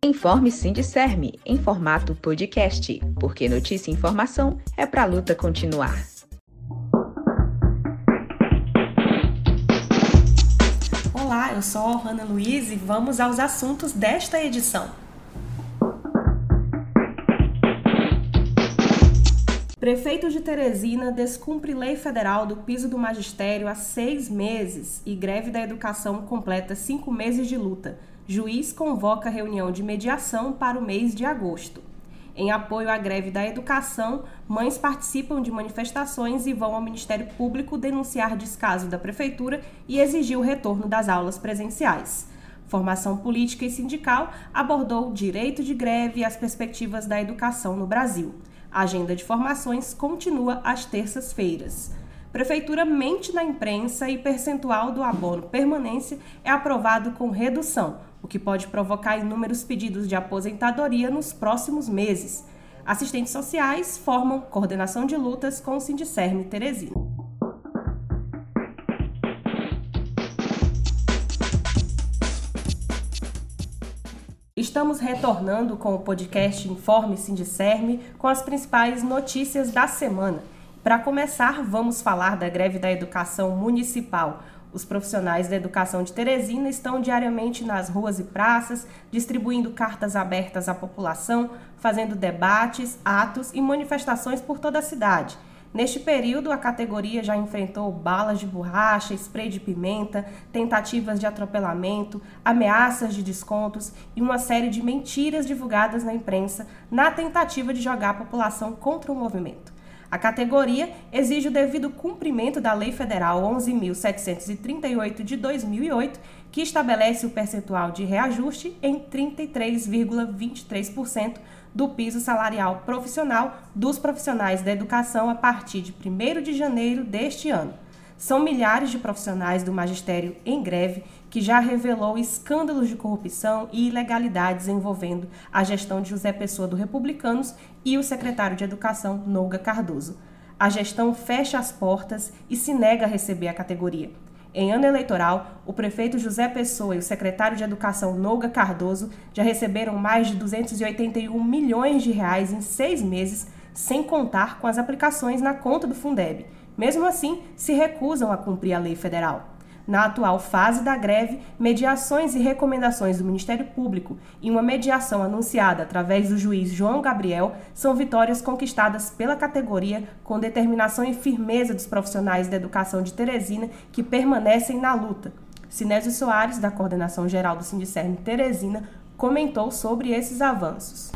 Informe Sindicérme em formato podcast, porque notícia e informação é para a luta continuar. Olá, eu sou a Ana Luiz e vamos aos assuntos desta edição. Prefeito de Teresina descumpre lei federal do piso do magistério há 6 meses e greve da educação completa 5 meses de luta. Juiz convoca reunião de mediação para o mês de agosto. Em apoio à greve da educação, mães participam de manifestações e vão ao Ministério Público denunciar descaso da Prefeitura e exigir o retorno das aulas presenciais. Formação política e sindical abordou o direito de greve e as perspectivas da educação no Brasil. A agenda de formações continua às terças-feiras. Prefeitura mente na imprensa e percentual do abono permanência é aprovado com redução, o que pode provocar inúmeros pedidos de aposentadoria nos próximos meses. Assistentes sociais formam coordenação de lutas com o Sindicérme Teresina. Estamos retornando com o podcast Informe Sindicérme com as principais notícias da semana. Para começar, vamos falar da greve da educação municipal. Os profissionais da educação de Teresina estão diariamente nas ruas e praças, distribuindo cartas abertas à população, fazendo debates, atos e manifestações por toda a cidade. Neste período, a categoria já enfrentou balas de borracha, spray de pimenta, tentativas de atropelamento, ameaças de descontos e uma série de mentiras divulgadas na imprensa na tentativa de jogar a população contra o movimento. A categoria exige o devido cumprimento da Lei Federal 11.738 de 2008, que estabelece o percentual de reajuste em 33,23% do piso salarial profissional dos profissionais da educação a partir de 1º de janeiro deste ano. São milhares de profissionais do magistério em greve que já revelou escândalos de corrupção e ilegalidades envolvendo a gestão de José Pessoa do Republicanos e o secretário de Educação, Nouga Cardoso. A gestão fecha as portas e se nega a receber a categoria. Em ano eleitoral, o prefeito José Pessoa e o secretário de Educação, Nouga Cardoso, já receberam mais de 281 milhões de reais em 6 meses, sem contar com as aplicações na conta do Fundeb. Mesmo assim, se recusam a cumprir a lei federal. Na atual fase da greve, mediações e recomendações do Ministério Público e uma mediação anunciada através do juiz João Gabriel são vitórias conquistadas pela categoria com determinação e firmeza dos profissionais da educação de Teresina que permanecem na luta. Sinésio Soares, da Coordenação Geral do Sindicérme Teresina, comentou sobre esses avanços.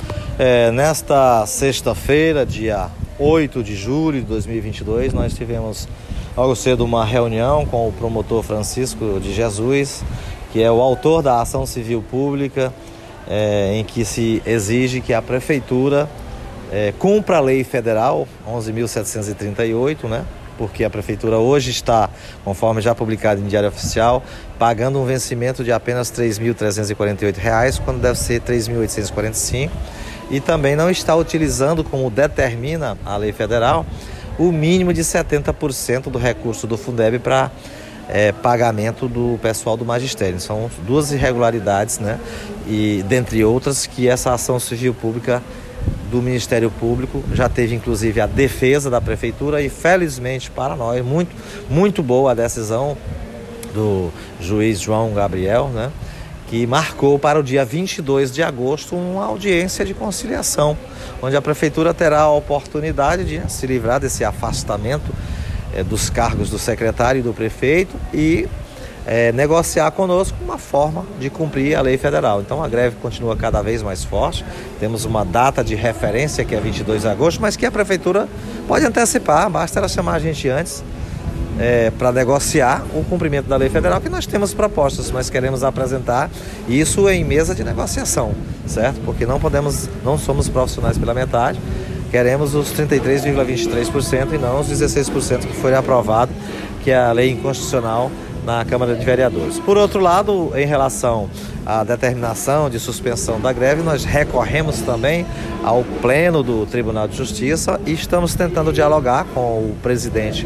Nesta sexta-feira, dia 8 de julho de 2022, nós tivemos logo cedo uma reunião com o promotor Francisco de Jesus, que é o autor da ação civil pública, em que se exige que a Prefeitura cumpra a lei federal 11.738, né? Porque a Prefeitura hoje está, conforme já publicado em Diário Oficial, pagando um vencimento de apenas R$ 3.348, quando deve ser R$ 3.845, e também não está utilizando, como determina a lei federal, o mínimo de 70% do recurso do Fundeb para pagamento do pessoal do magistério. São 2 irregularidades, né? E dentre outras, que essa ação civil pública do Ministério Público já teve inclusive a defesa da Prefeitura e felizmente para nós, muito boa a decisão do juiz João Gabriel, né? Que marcou para o dia 22 de agosto uma audiência de conciliação, onde a Prefeitura terá a oportunidade de se livrar desse afastamento dos cargos do secretário e do prefeito e negociar conosco uma forma de cumprir a lei federal. Então a greve continua cada vez mais forte, temos uma data de referência que é 22 de agosto, mas que a Prefeitura pode antecipar, basta ela chamar a gente antes para negociar o cumprimento da lei federal, que nós temos propostas, mas queremos apresentar isso em mesa de negociação, certo? Porque não somos profissionais pela metade, queremos os 33,23% e não os 16% que foi aprovado, que é a lei inconstitucional na Câmara de Vereadores. Por outro lado, em relação à determinação de suspensão da greve, nós recorremos também ao Pleno do Tribunal de Justiça e estamos tentando dialogar com o presidente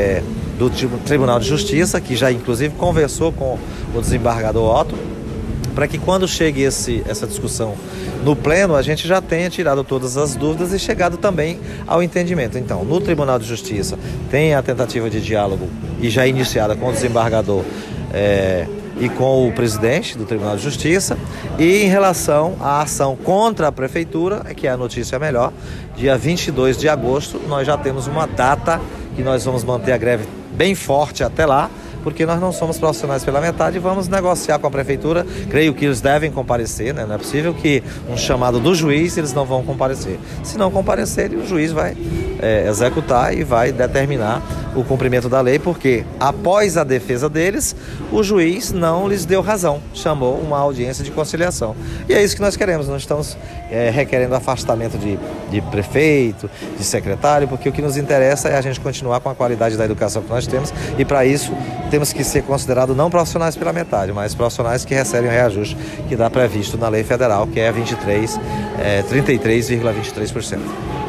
do Tribunal de Justiça, que já inclusive conversou com o desembargador Otto, para que quando chegue essa discussão no pleno, a gente já tenha tirado todas as dúvidas e chegado também ao entendimento. Então, no Tribunal de Justiça tem a tentativa de diálogo e já iniciada com o desembargador e com o presidente do Tribunal de Justiça, e em relação à ação contra a Prefeitura, que é a notícia melhor, dia 22 de agosto, nós já temos uma data que nós vamos manter a greve bem forte até lá, porque nós não somos profissionais pela metade e vamos negociar com a Prefeitura. Creio que eles devem comparecer, né? Não é possível que um chamado do juiz eles não vão comparecer. Se não comparecerem, o juiz vai executar e vai determinar o cumprimento da lei, porque após a defesa deles, o juiz não lhes deu razão, chamou uma audiência de conciliação. E é isso que nós queremos, não estamos requerendo afastamento de prefeito, de secretário, porque o que nos interessa é a gente continuar com a qualidade da educação que nós temos, e para isso temos que ser considerados não profissionais pela metade, mas profissionais que recebem o reajuste que dá previsto na lei federal, que é 33,23%.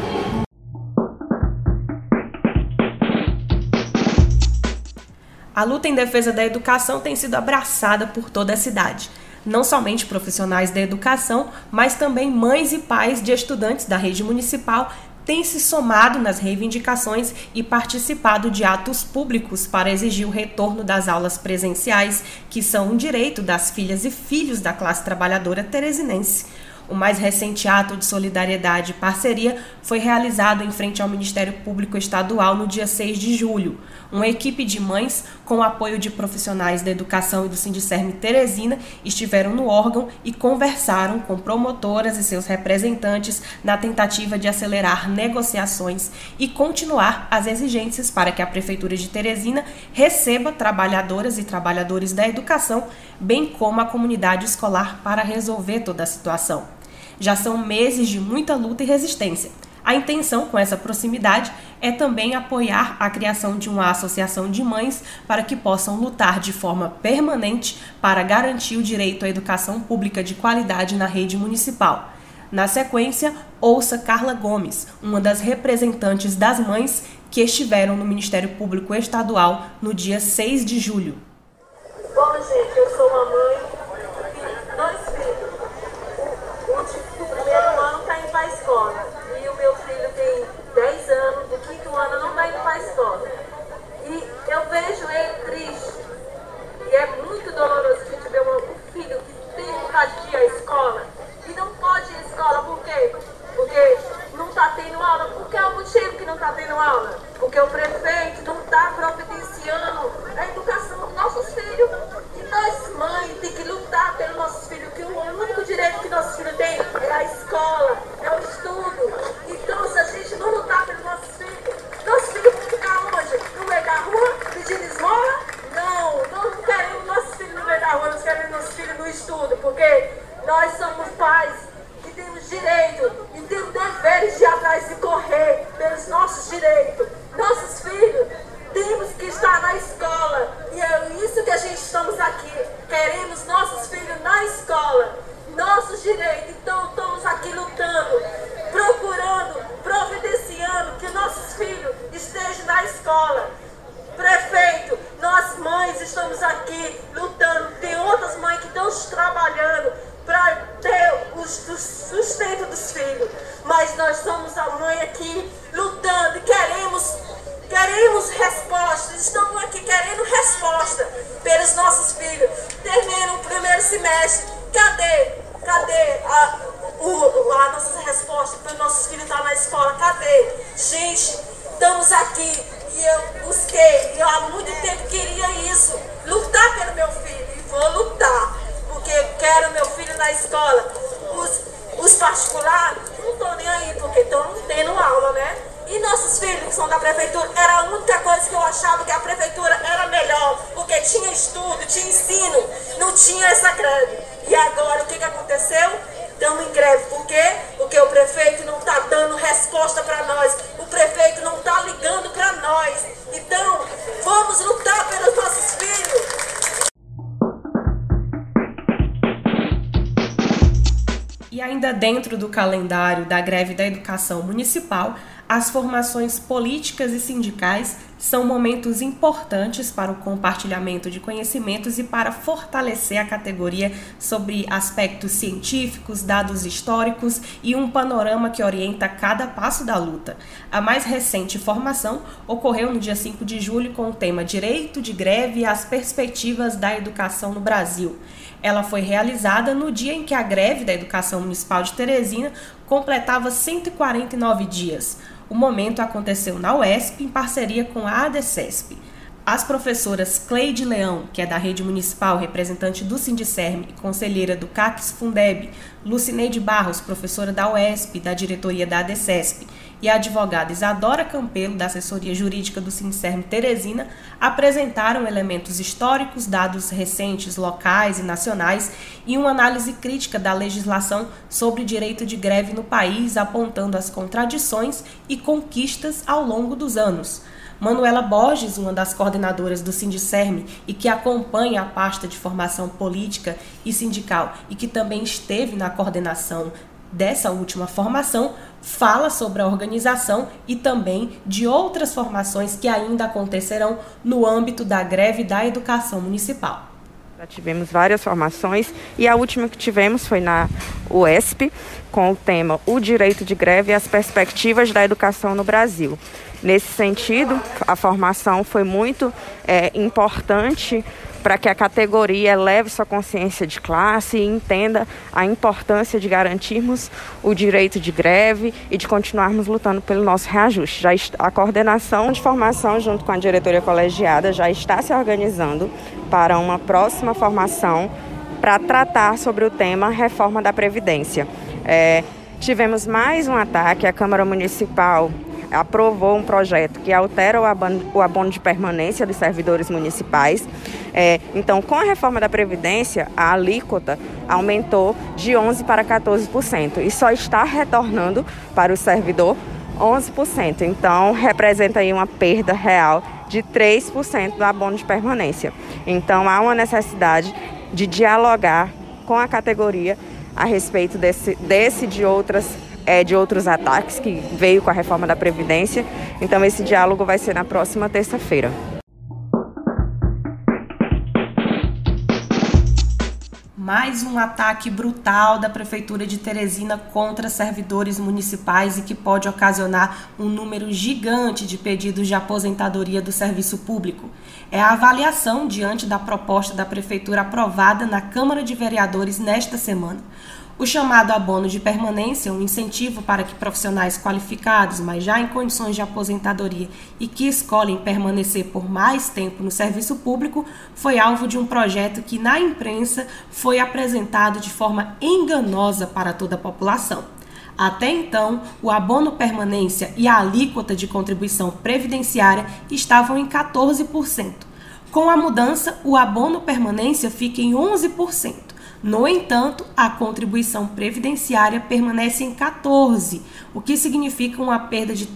A luta em defesa da educação tem sido abraçada por toda a cidade. Não somente profissionais da educação, mas também mães e pais de estudantes da rede municipal têm se somado nas reivindicações e participado de atos públicos para exigir o retorno das aulas presenciais, que são um direito das filhas e filhos da classe trabalhadora teresinense. O mais recente ato de solidariedade e parceria foi realizado em frente ao Ministério Público Estadual no dia 6 de julho. Uma equipe de mães, com o apoio de profissionais da educação e do Sindicerme Teresina, estiveram no órgão e conversaram com promotoras e seus representantes na tentativa de acelerar negociações e continuar as exigências para que a Prefeitura de Teresina receba trabalhadoras e trabalhadores da educação, bem como a comunidade escolar, para resolver toda a situação. Já são meses de muita luta e resistência. A intenção com essa proximidade é também apoiar a criação de uma associação de mães para que possam lutar de forma permanente para garantir o direito à educação pública de qualidade na rede municipal. Na sequência, ouça Carla Gomes, uma das representantes das mães que estiveram no Ministério Público Estadual no dia 6 de julho. Bom, gente, eu sou uma mãe, dois filhos. O primeiro ano está indo para a escola e o meu filho tem 10 anos, do quinto ano não está indo para a escola. E eu vejo ele triste. E é muito doloroso a gente ver um filho que tem vontade de ir à escola e não pode ir à escola. Por quê? Porque não está tendo aula. Por que é o motivo que não está tendo aula? Porque o prefeito não está providenciando a educação dos nossos filhos. E nós, mães, temos que lutar pelos nossos filhos, que o único direito que nossos filhos têm é a escola, é o estudo. Então, se a gente não lutar pelos nossos filhos vão ficar onde? No meio da rua, pedindo esmola? Não, nós não queremos nossos filhos no meio da rua, nós queremos nossos filhos no estudo, porque nós somos pais que temos direito e temos deveres de ir atrás e correr pelos nossos direitos. Nossos filhos temos que estar na escola e é isso que a gente estamos aqui. Queremos nossos filhos na escola, nossos direitos. Então estamos aqui lutando, procurando, providenciando que nossos filhos estejam na escola. Prefeito, nós mães estamos aqui lutando. Tem outras mães que estão trabalhando para ter o sustento dos filhos. Mas nós somos a mãe aqui lutando e queremos respostas. Estamos aqui querendo resposta pelos nossos filhos. Termina o primeiro semestre. Cadê a nossa resposta para os nossos filhos estar na escola? Cadê? Gente, estamos aqui e eu busquei. Eu há muito tempo queria isso. Lutar pelo meu filho. E vou lutar. Porque eu quero meu filho na escola. Os particulares não estão nem aí, porque estão tendo aula, né? E nossos filhos que são da prefeitura, era a única coisa que eu achava que a prefeitura era melhor, porque tinha estudo, tinha ensino, não tinha essa greve. E agora o que aconteceu? Estamos em greve. Por quê? Porque o prefeito não está dando resposta para nós, o prefeito não está ligando para nós. Então, vamos lutar pelos nossos filhos. E ainda dentro do calendário da greve da educação municipal, as formações políticas e sindicais São momentos importantes para o compartilhamento de conhecimentos e para fortalecer a categoria sobre aspectos científicos, dados históricos e um panorama que orienta cada passo da luta. A mais recente formação ocorreu no dia 5 de julho com o tema Direito de Greve e as Perspectivas da Educação no Brasil. Ela foi realizada no dia em que a greve da Educação Municipal de Teresina completava 149 dias. O momento aconteceu na UESP, em parceria com a ADCESP. As professoras Cleide Leão, que é da rede municipal, representante do Sindicerme e conselheira do CACS Fundeb, Lucineide Barros, professora da UESP, da diretoria da ADCESP, e a advogada Isadora Campelo, da assessoria jurídica do Sindicerme Teresina, apresentaram elementos históricos, dados recentes, locais e nacionais e uma análise crítica da legislação sobre direito de greve no país, apontando as contradições e conquistas ao longo dos anos. Manuela Borges, uma das coordenadoras do Sindicerme e que acompanha a pasta de formação política e sindical e que também esteve na coordenação dessa última formação, fala sobre a organização e também de outras formações que ainda acontecerão no âmbito da greve da educação municipal. Já tivemos várias formações e a última que tivemos foi na UESP, com o tema O Direito de Greve e as Perspectivas da Educação no Brasil. Nesse sentido, a formação foi muito importante para que a categoria eleve sua consciência de classe e entenda a importância de garantirmos o direito de greve e de continuarmos lutando pelo nosso reajuste. A coordenação de formação, junto com a diretoria colegiada, já está se organizando para uma próxima formação para tratar sobre o tema reforma da Previdência. Tivemos mais um ataque. A Câmara Municipal aprovou um projeto que altera o abono de permanência dos servidores municipais. Então, com a reforma da Previdência, a alíquota aumentou de 11% para 14% e só está retornando para o servidor 11%. Então, representa aí uma perda real de 3% do abono de permanência. Então, há uma necessidade de dialogar com a categoria a respeito de outros ataques que veio com a reforma da Previdência. Então, esse diálogo vai ser na próxima terça-feira. Mais um ataque brutal da Prefeitura de Teresina contra servidores municipais e que pode ocasionar um número gigante de pedidos de aposentadoria do serviço público. É a avaliação diante da proposta da Prefeitura aprovada na Câmara de Vereadores nesta semana. O chamado abono de permanência, um incentivo para que profissionais qualificados, mas já em condições de aposentadoria e que escolhem permanecer por mais tempo no serviço público, foi alvo de um projeto que na imprensa foi apresentado de forma enganosa para toda a população. Até então, o abono permanência e a alíquota de contribuição previdenciária estavam em 14%. Com a mudança, o abono permanência fica em 11%. No entanto, a contribuição previdenciária permanece em 14%, o que significa uma perda de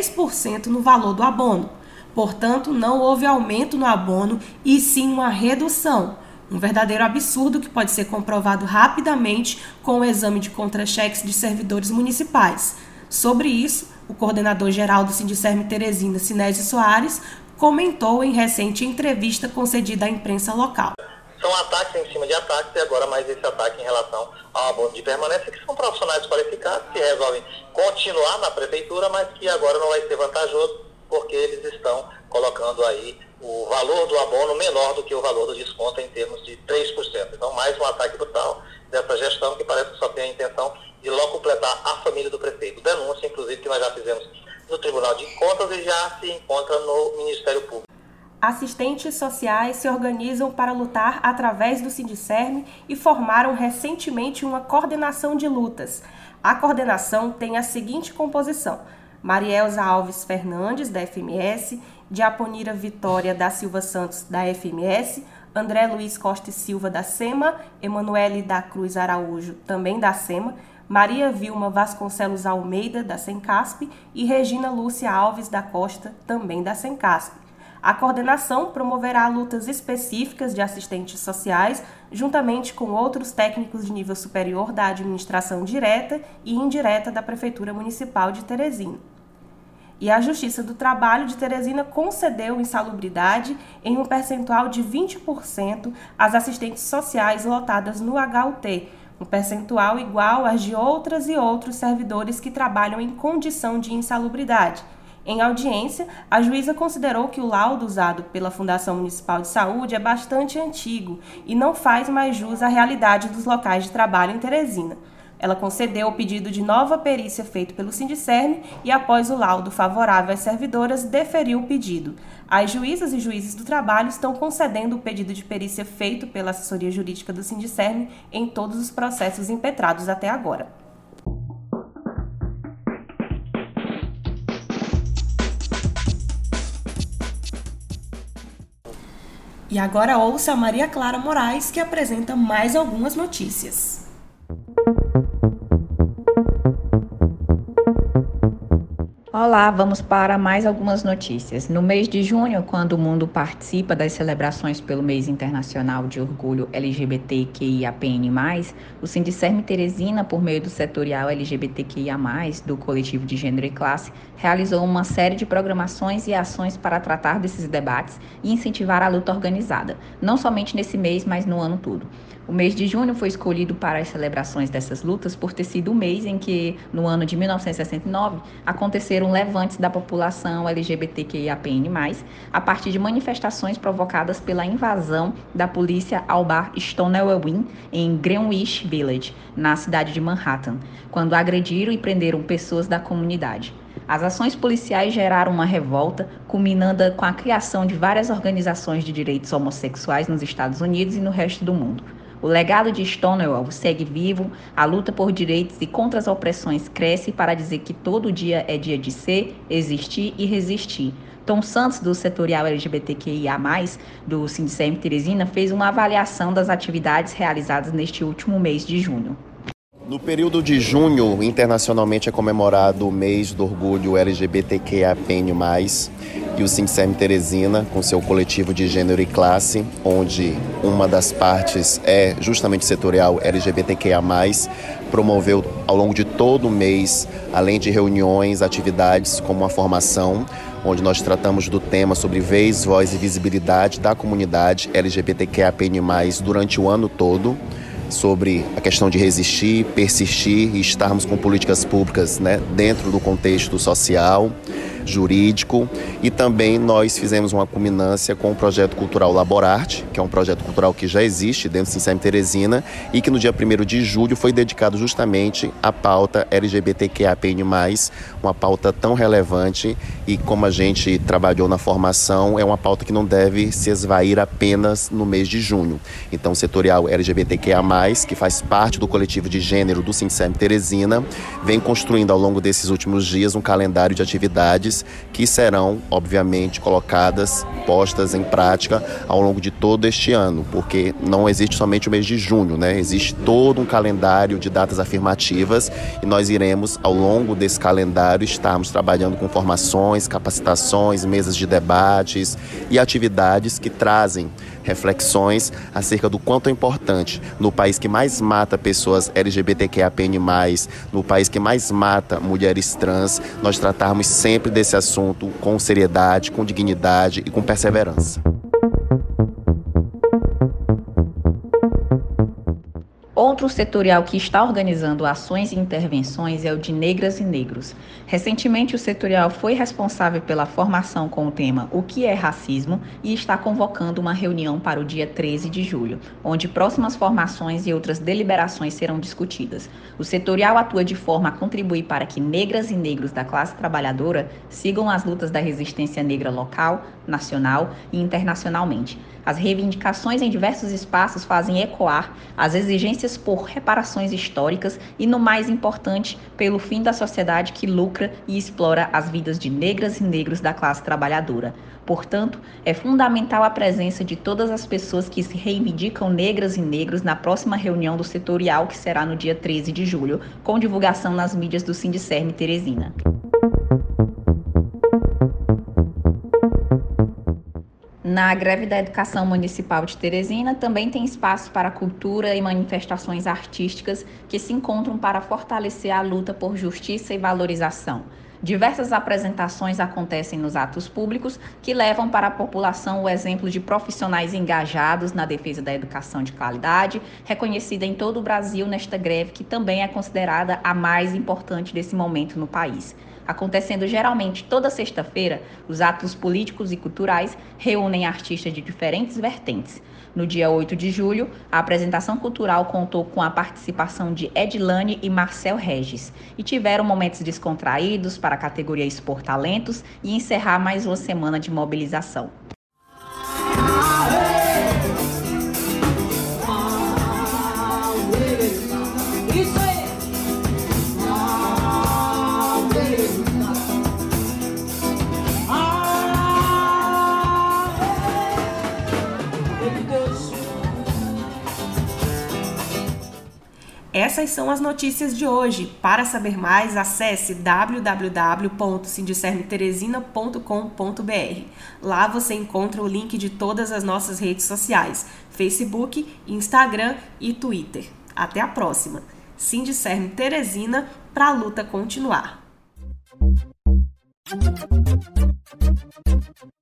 3% no valor do abono. Portanto, não houve aumento no abono e sim uma redução. Um verdadeiro absurdo que pode ser comprovado rapidamente com o exame de contra-cheques de servidores municipais. Sobre isso, o coordenador-geral do Sindicerme Teresina, Sinésio Soares, comentou em recente entrevista concedida à imprensa local. São ataques em cima de ataques e agora mais esse ataque em relação ao abono de permanência, que são profissionais qualificados que resolvem continuar na prefeitura, mas que agora não vai ser vantajoso porque eles estão colocando aí o valor do abono menor do que o valor do desconto em termos de 3%. Então, mais um ataque brutal dessa gestão que parece que só tem a intenção de logo completar a família do prefeito. Denúncia, inclusive, que nós já fizemos no Tribunal de Contas e já se encontra no Ministério Público. Assistentes sociais se organizam para lutar através do Sindicerme e formaram recentemente uma coordenação de lutas. A coordenação tem a seguinte composição: Marielza Alves Fernandes, da FMS, Diaponira Vitória da Silva Santos, da FMS, André Luiz Costa e Silva, da SEMA, Emanuele da Cruz Araújo, também da SEMA, Maria Vilma Vasconcelos Almeida, da Sencasp, e Regina Lúcia Alves da Costa, também da Sencasp. A coordenação promoverá lutas específicas de assistentes sociais, juntamente com outros técnicos de nível superior da administração direta e indireta da Prefeitura Municipal de Teresina. E a Justiça do Trabalho de Teresina concedeu insalubridade em um percentual de 20% às assistentes sociais lotadas no HUT, um percentual igual às de outras e outros servidores que trabalham em condição de insalubridade. Em audiência, a juíza considerou que o laudo usado pela Fundação Municipal de Saúde é bastante antigo e não faz mais jus à realidade dos locais de trabalho em Teresina. Ela concedeu o pedido de nova perícia feito pelo Sindicerme e, após o laudo favorável às servidoras, deferiu o pedido. As juízas e juízes do trabalho estão concedendo o pedido de perícia feito pela assessoria jurídica do Sindicerme em todos os processos impetrados até agora. E agora ouça a Maria Clara Moraes, que apresenta mais algumas notícias. Olá, vamos para mais algumas notícias. No mês de junho, quando o mundo participa das celebrações pelo Mês Internacional de Orgulho LGBTQIAPN+, o Sindicerme Teresina, por meio do setorial LGBTQIA+, do Coletivo de Gênero e Classe, realizou uma série de programações e ações para tratar desses debates e incentivar a luta organizada, não somente nesse mês, mas no ano todo. O mês de junho foi escolhido para as celebrações dessas lutas por ter sido o mês em que, no ano de 1969, aconteceram levantes da população LGBTQIAPN+, a partir de manifestações provocadas pela invasão da polícia ao bar Stonewall Inn, em Greenwich Village, na cidade de Manhattan, quando agrediram e prenderam pessoas da comunidade. As ações policiais geraram uma revolta, culminando com a criação de várias organizações de direitos homossexuais nos Estados Unidos e no resto do mundo. O legado de Stonewall segue vivo, a luta por direitos e contra as opressões cresce para dizer que todo dia é dia de ser, existir e resistir. Tom Santos, do setorial LGBTQIA+, do Sindicerme Teresina, fez uma avaliação das atividades realizadas neste último mês de junho. No período de junho, internacionalmente é comemorado o mês do orgulho LGBTQIAPN+, e o Sindicerme Teresina, com seu coletivo de gênero e classe, onde uma das partes é justamente o setorial LGBTQIA+, promoveu ao longo de todo o mês, além de reuniões, atividades como a formação, onde nós tratamos do tema sobre vez, voz e visibilidade da comunidade LGBTQIAPN+, durante o ano todo, sobre a questão de resistir, persistir e estarmos com políticas públicas, dentro do contexto social, jurídico, e também nós fizemos uma culminância com o projeto cultural Laborarte, que é um projeto cultural que já existe dentro do Sindicerme Teresina e que no dia 1º de julho foi dedicado justamente à pauta LGBTQIAPN+, uma pauta tão relevante e, como a gente trabalhou na formação, é uma pauta que não deve se esvair apenas no mês de junho. Então, o setorial LGBTQIA+, que faz parte do coletivo de gênero do Sindicerme Teresina, vem construindo ao longo desses últimos dias um calendário de atividades que serão, obviamente, colocadas, postas em prática ao longo de todo este ano, porque não existe somente o mês de junho, existe todo um calendário de datas afirmativas e nós iremos, ao longo desse calendário, estarmos trabalhando com formações, capacitações, mesas de debates e atividades que trazem reflexões acerca do quanto é importante, no país que mais mata pessoas LGBTQIAPN+, no país que mais mata mulheres trans, nós tratarmos sempre desse assunto com seriedade, com dignidade e com perseverança. Outro setorial que está organizando ações e intervenções é o de Negras e Negros. Recentemente, o setorial foi responsável pela formação com o tema O que é racismo e está convocando uma reunião para o dia 13 de julho, onde próximas formações e outras deliberações serão discutidas. O setorial atua de forma a contribuir para que negras e negros da classe trabalhadora sigam as lutas da resistência negra local, nacional e internacionalmente. As reivindicações em diversos espaços fazem ecoar as exigências por reparações históricas e, no mais importante, pelo fim da sociedade que lucra e explora as vidas de negras e negros da classe trabalhadora. Portanto, é fundamental a presença de todas as pessoas que se reivindicam negras e negros na próxima reunião do setorial, que será no dia 13 de julho, com divulgação nas mídias do Sindicerme Teresina. Na greve da Educação Municipal de Teresina também tem espaço para cultura e manifestações artísticas que se encontram para fortalecer a luta por justiça e valorização. Diversas apresentações acontecem nos atos públicos que levam para a população o exemplo de profissionais engajados na defesa da educação de qualidade, reconhecida em todo o Brasil nesta greve que também é considerada a mais importante desse momento no país. Acontecendo geralmente toda sexta-feira, os atos políticos e culturais reúnem artistas de diferentes vertentes. No dia 8 de julho, a apresentação cultural contou com a participação de Edilane e Marcel Regis e tiveram momentos descontraídos para a categoria Expor Talentos e encerrar mais uma semana de mobilização. Essas são as notícias de hoje. Para saber mais, acesse www.sindicermeteresina.com.br. Lá você encontra o link de todas as nossas redes sociais, Facebook, Instagram e Twitter. Até a próxima. Sindicerme Teresina, para a luta continuar.